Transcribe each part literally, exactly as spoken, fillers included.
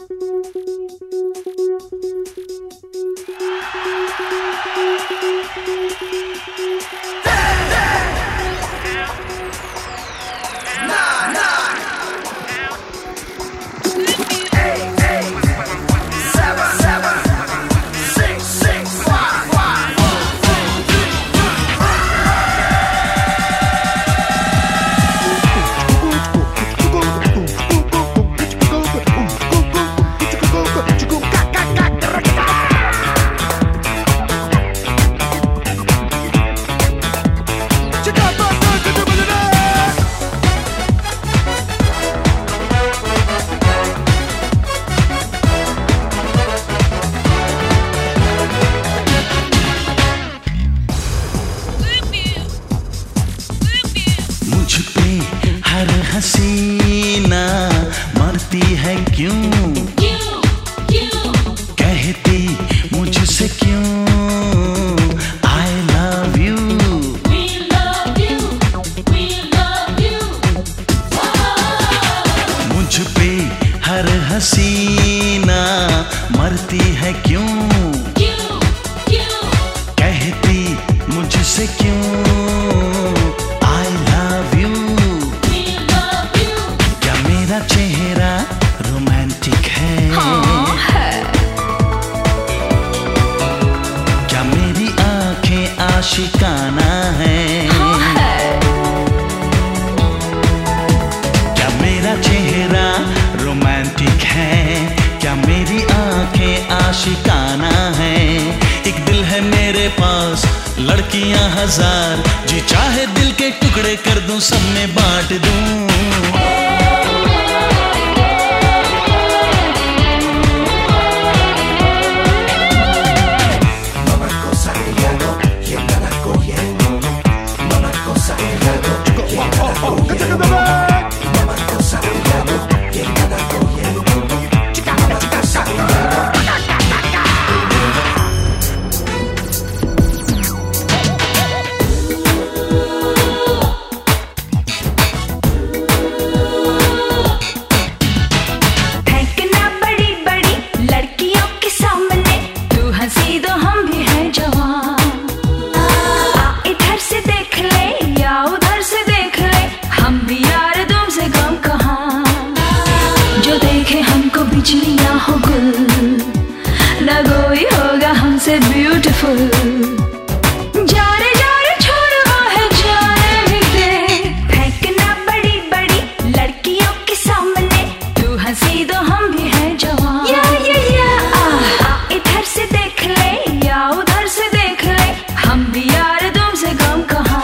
हसीना मरती है क्यों, क्यों, क्यों? कहती मुझसे क्यों I love you, We love you, we love you. मुझ पे हर हसीना मरती है क्यों, क्यों, क्यों? कहती मुझसे क्यों I love you, चेहरा रोमांटिक है, हाँ है। क्या मेरी आंखें आशिकाना है, हाँ है। क्या मेरा चेहरा रोमांटिक है, क्या मेरी आंखें आशिकाना है। एक दिल है मेरे पास लड़कियां हजार, जी चाहे दिल के टुकड़े कर दूं सब में बांट दूं। बिजलियां हो गुल, ना कोई होगा हमसे ब्यूटीफुल। जाने जाने छोड़वा है जाने भी दे, फेंकना बड़ी बड़ी लड़कियों के सामने, तू हंसी तो हम भी हैं जवान। या या या आ, इधर से देख ले या उधर से देख ले, हम भी यार तुमसे कम कहाँ।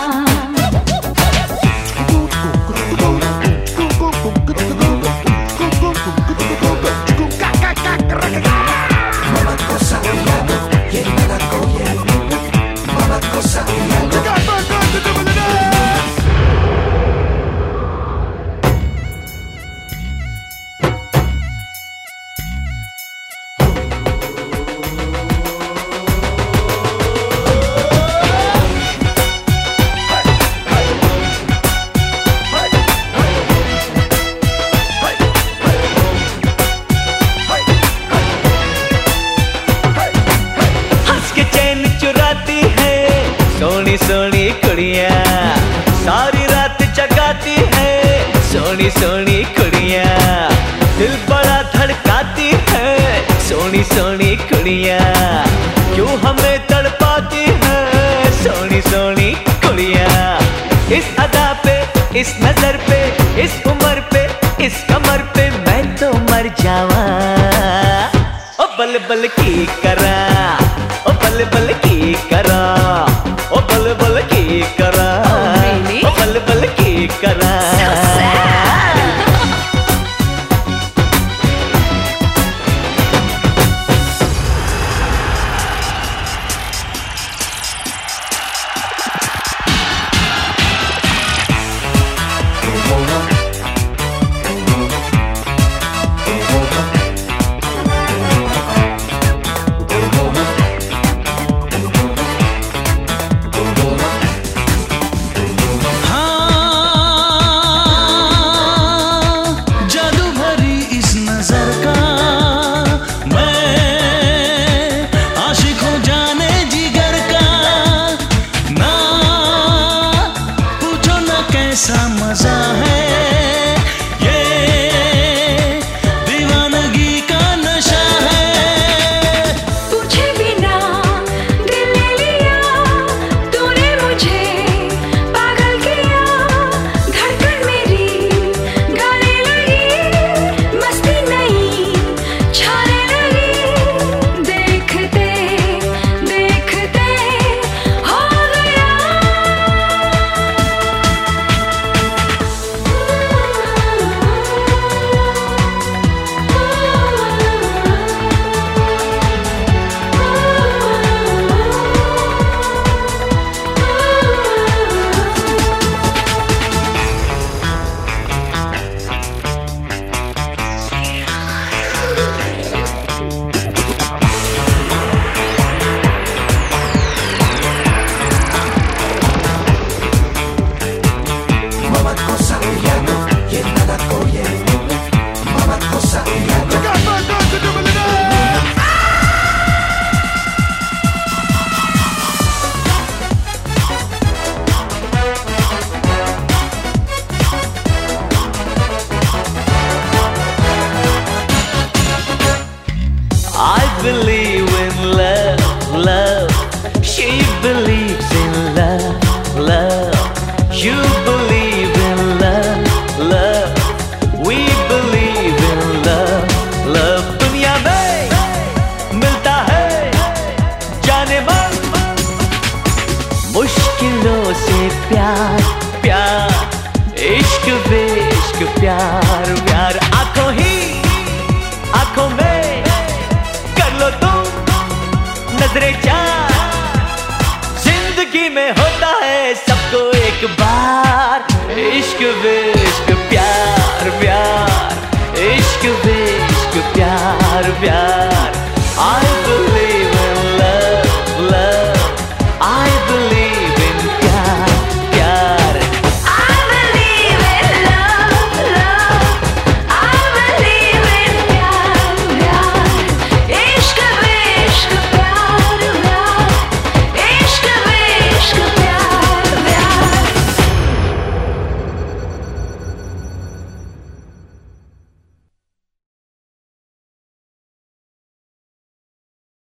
सोनी सोनी कुड़िया सारी रात जगाती है, सोनी सोनी कुड़िया दिल बड़ा धड़काती है, सोनी सोनी कुड़िया क्यों हमें तड़पाती है, सोनी सोनी कुड़िया। इस अदा पे, इस नजर पे, इस उम्र पे, इस कमर पे मैं तो मर जावा। ओ बल बल की करा, ओ बल बल की करा, ओ बल बल की करा, ओ बल बल की करा। believe in love, love. She believes in love, love. You believe in love, love. We believe in love, love. दुनिया में मिलता है जाने मन, मुश्किलों से प्यार, प्यार, इश्क बेइश्क प्यार, प्यार। आंखों ही आंखों में कर लो तुम नजरे चार, जिंदगी में होता है सबको एक बार, इश्क बेइश्क